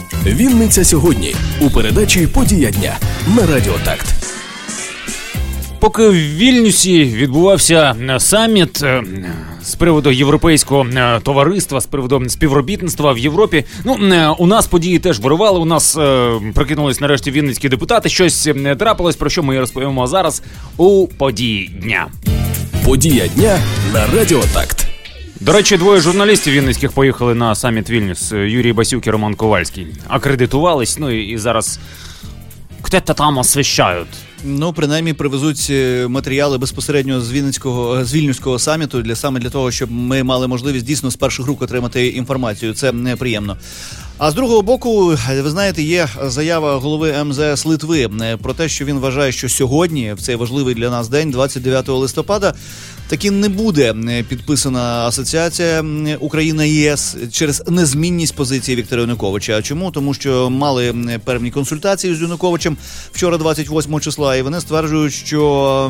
Вінниця сьогодні у передачі «Подія дня» на Радіо Такт. Поки в Вільнюсі відбувався саміт з приводу європейського товариства, з приводу співробітництва в Європі, у нас події теж вирували, у нас прокинулись нарешті вінницькі депутати, щось трапилось, про що ми розповімо зараз у «Події дня». «Подія дня» на Радіо Такт. До речі, двоє журналістів вінницьких поїхали на саміт Вільнюс, Юрій Басюк і Роман Ковальський. Акредитувались, і зараз хто-то там освіщають. Принаймні привезуть матеріали безпосередньо з Вільнюського саміту, саме для того, щоб ми мали можливість дійсно з перших рук отримати інформацію. Це неприємно. А з другого боку, ви знаєте, є заява голови МЗС Литви про те, що він вважає, що сьогодні, в цей важливий для нас день, 29 листопада, таки не буде підписана асоціація Україна-ЄС через незмінність позиції Віктора Януковича. А чому? Тому що мали певні консультації з Януковичем вчора, 28 числа, і вони стверджують, що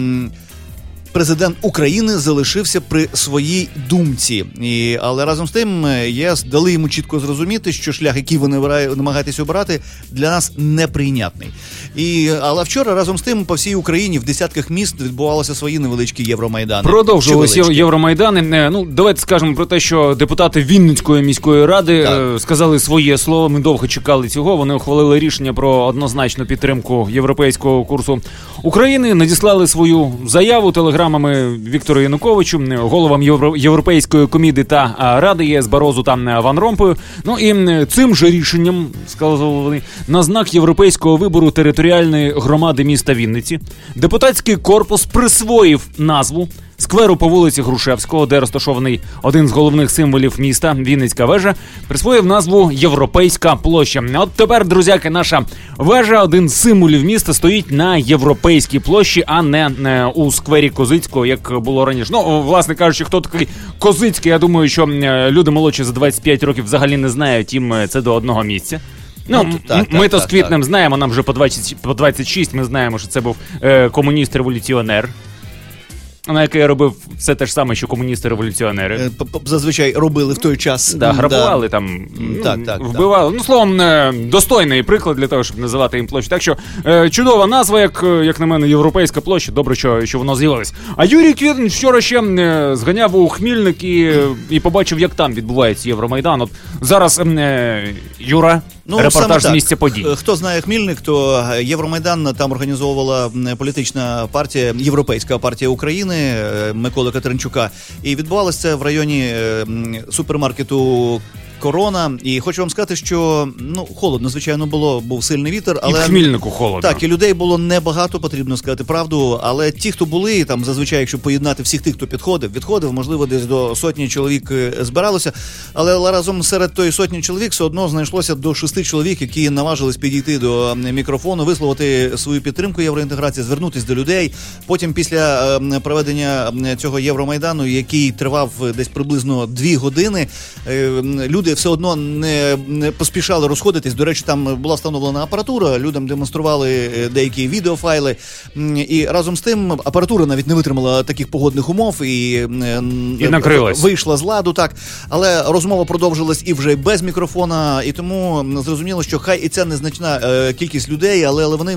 президент України залишився при своїй думці. Але разом з тим ЄС дали йому чітко зрозуміти, що шлях, який вони намагаються обирати, для нас неприйнятний. Але вчора разом з тим по всій Україні в десятках міст відбувалися свої невеличкі Євромайдани. Продовжувалися Євромайдани. Давайте скажемо про те, що депутати Вінницької міської ради сказали своє слово. Ми довго чекали цього. Вони ухвалили рішення про однозначну підтримку європейського курсу України. Надіслали свою заяву телеграмами Віктору Януковичу, головам Європейської коміди та Ради ЄС Барозу та Ван Ромпою. І цим же рішенням, сказали вони, на знак європейського вибору територіальної громади міста Вінниці, депутатський корпус присвоїв назву скверу по вулиці Грушевського, де розташований один з головних символів міста, Вінницька вежа, присвоїв назву Європейська площа. От тепер, друзяки, наша вежа, один з символів міста, стоїть на Європейській площі, а не у сквері Козицького, як було раніше. Власне кажучи, хто такий Козицький, я думаю, що люди молодші за 25 років взагалі не знають, їм це до одного місця. Ми з Квітнем знаємо, нам вже по 26, ми знаємо, що це був комуніст-революціонер, на який робив все те ж саме, що комуністи-революціонери. Зазвичай робили в той час. Грабували там, вбивали. Словом, достойний приклад для того, щоб називати їм площу. Так що, чудова назва, як на мене, Європейська площа. Добре, що воно з'явилось. А Юрій Квітин вчора ще зганяв у Хмільник і побачив, як там відбувається Євромайдан. От зараз, Юра, репортаж з місця подій. Хто знає Хмільник, то Євромайдан там організовувала політична партія, Європейська партія України Миколи Катеринчука. І відбувалося це в районі супермаркету Корона. І хочу вам сказати, що холодно, звичайно, було, був сильний вітер. Але, і в Хмільнику холодно. Так, і людей було небагато, потрібно сказати правду. Але ті, хто були, там зазвичай, якщо поєднати всіх тих, хто відходив, можливо, десь до сотні чоловік збиралося. Але разом серед тої сотні чоловік все одно знайшлося до 6 чоловік, які наважились підійти до мікрофону, висловити свою підтримку євроінтеграції, звернутися до людей. Потім після проведення цього Євромайдану, який тривав десь приблизно 2 години, люди все одно не поспішали розходитись. До речі, там була встановлена апаратура, людям демонстрували деякі відеофайли. І разом з тим апаратура навіть не витримала таких погодних умов і накрилась. Вийшла з ладу, так. Але розмова продовжилась і вже без мікрофона, і тому зрозуміло, що хай і ця незначна кількість людей, але вони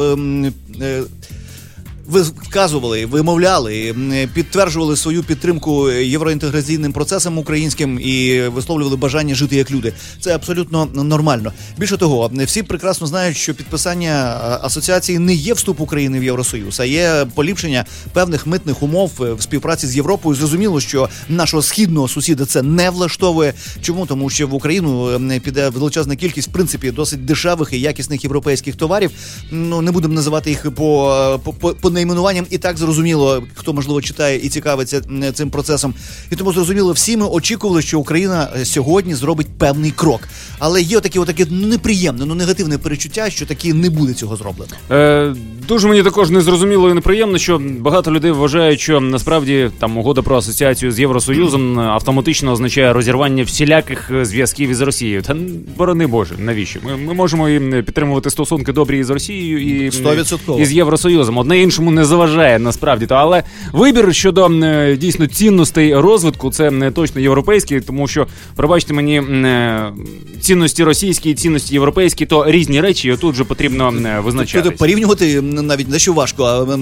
вказували, вимовляли, підтверджували свою підтримку євроінтеграційним процесам українським і висловлювали бажання жити як люди. Це абсолютно нормально. Більше того, всі прекрасно знають, що підписання асоціації не є вступ України в Євросоюз, а є поліпшення певних митних умов в співпраці з Європою. Зрозуміло, що нашого східного сусіда це не влаштовує. Чому? Тому що в Україну піде величезна кількість, в принципі, досить дешевих і якісних європейських товарів. Не будемо називати їх по найменуванням, і так зрозуміло, хто, можливо, читає і цікавиться цим процесом. І тому зрозуміло, всі ми очікували, що Україна сьогодні зробить певний крок. Але є отаке неприємне, негативне перечуття, що таки не буде цього зроблено. Дуже мені також незрозуміло і неприємно, що багато людей вважають, що насправді там угода про асоціацію з Євросоюзом автоматично означає розірвання всіляких зв'язків із Росією. Та борони Боже, навіщо? Ми можемо і підтримувати стосунки добрі із Росією і 100%. з Євросоюзом. Одне іншому йому не заважає насправді. Але вибір щодо дійсно цінностей розвитку, це не точно європейський, тому що, пробачте мені, цінності російські, цінності європейські, то різні речі, і тут же потрібно визначатися. Порівнювати навіть не що важко, а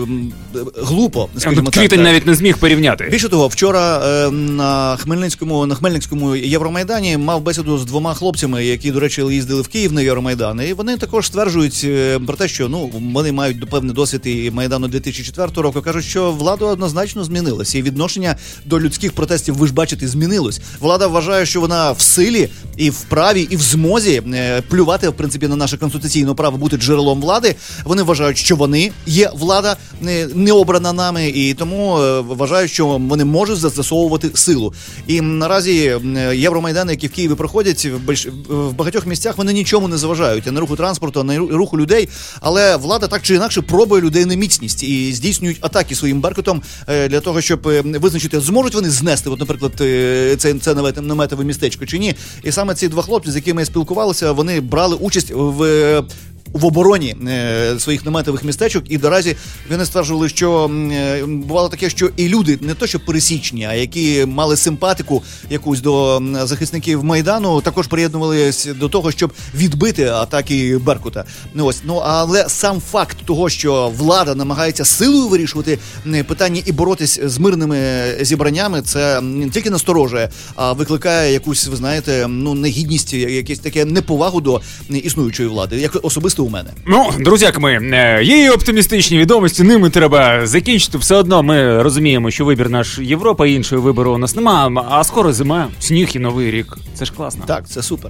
глупо, скажімо так. Квітень навіть не зміг порівняти. Більше того, вчора на Хмельницькому Євромайдані мав бесіду з двома хлопцями, які, до речі, їздили в Київ на Євромайдан, і вони також стверджують про те, що вони мають певний досвід і Майдану 2004 року, кажуть, що влада однозначно змінилася, і відношення до людських протестів, ви ж бачите, змінилось. Влада вважає, що вона в силі, і в праві, і в змозі плювати, в принципі, на наше конституційне право бути джерелом влади. Вони вважають, що вони є влада, не обрана нами, і тому вважають, що вони можуть застосовувати силу. І наразі Євромайдани, які в Києві проходять, в багатьох місцях вони нічому не заважають, на руху транспорту, на руху людей, але влада так чи інакше пробує людей на міцність і здійснюють атаки своїм беркутом для того, щоб визначити, зможуть вони знести, от, наприклад, це наметове містечко чи ні. І саме ці два хлопці, з якими я спілкувалися, вони брали участь в обороні своїх наметових містечок, і наразі вони стверджували, що бувало таке, що і люди, не то що пересічні, а які мали симпатику якусь до захисників Майдану, також приєднувалися до того, щоб відбити атаки Беркута. Але сам факт того, що влада намагається силою вирішувати питання і боротись з мирними зібраннями, це не тільки насторожує, а викликає якусь, ви знаєте, негідність, якесь таке неповагу до існуючої влади, як особисто у мене. Друзяки мої, є оптимістичні відомості, ними треба закінчити. Все одно ми розуміємо, що вибір наш Європа, іншого вибору у нас нема, а скоро зима, сніг і Новий рік. Це ж класно. Так, це супер.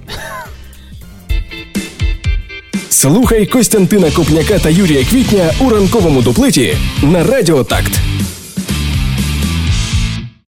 Слухай Костянтина Копняка та Юрія Квітня у ранковому дуплеті на Радіо Такт.